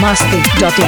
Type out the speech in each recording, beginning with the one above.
biharmasti.in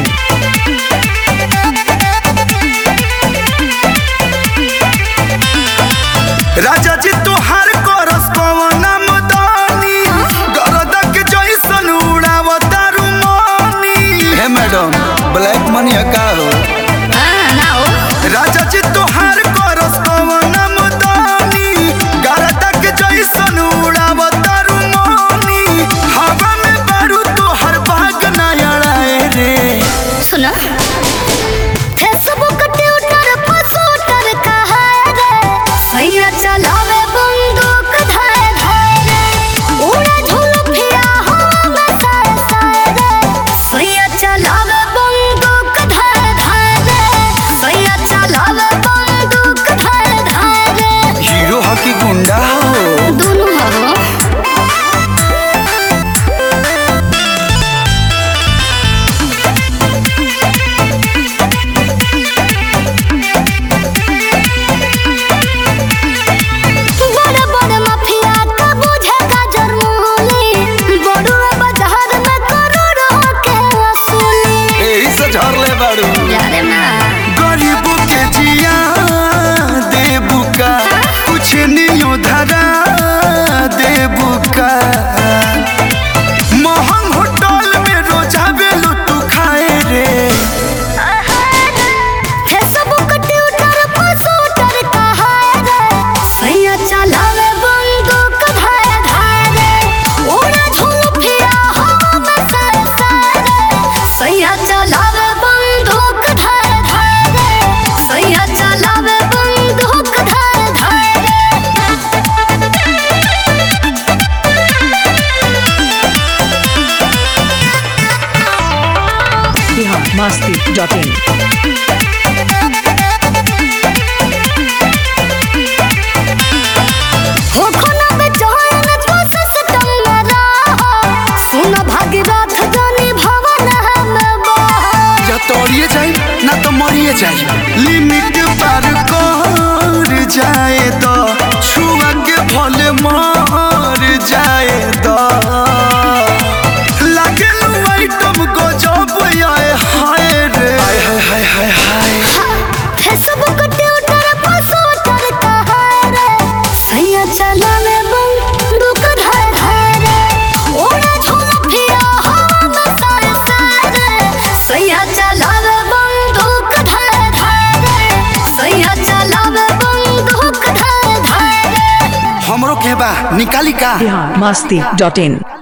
राजा जी तोहार करस कवना मदानी गरदा के जैसन उड़ावता रुमानी। हे मैडम ब्लैक मनी का हो? ना हो। राजा जी तोहार करस कवना मदानी गरदा के जैसन उड़ावता रुमानी। हवा में बारू तोहर भाग ना अड़ाए रे। सुनो फेसबुक ट्विटर पर शूटर कहा रे सैया चलावे बंदूक धाए धाए रे उड़े झुलफिया हवा में साए साए रे सैया चलावे बंदूक धाए धाए रे सैया चलावे बंदूक धाए धाए रे। हीरो हकी गुंडा हो? दोनों हो। बड़े बड़े माफिया का बुझेगा जरूरी बड़ुआ बाजार में करोड़ों के वसूली। यही से झरले बारू यारे ना गरीबों के जिया देबू का कुछ नियो धरा देबू का। महंग होटल में रोजा बेलू तू खाए रे। फेसबुक ट्विटर पर शूटर कहा रे सैया चलावे बंदूक धाए धाए रे उड़े झुलफिया हवा में साए साए रे सैया चलावे बंदूक धाए धाए रे सैया चलावे बंदूक धाए धाए रे। biharmasti.in हो खोना बेचैन तो सिस्टम में रहो सुनो भागीरथ जानी भवन में बहो। या तोड़िए जाए ना तो मरिए जाए। लिमिट पार कर जाए तो छुआ के भले मर जाए तो लागे लू आइटम को जब आए हाय रे। हाय हाय हाय हाय हाय। फेसबुक ट्विटर पर शूटर कहा रे सैया चलावे बंदूक धाए धाए रे उड़े झुलफिया हवा में साए साए रे सैया चलावे बंदूक धाए धाए रे सैया चलावे बंदूक धाए धाए रे। हमरो के बा निकाली का? biharmasti.in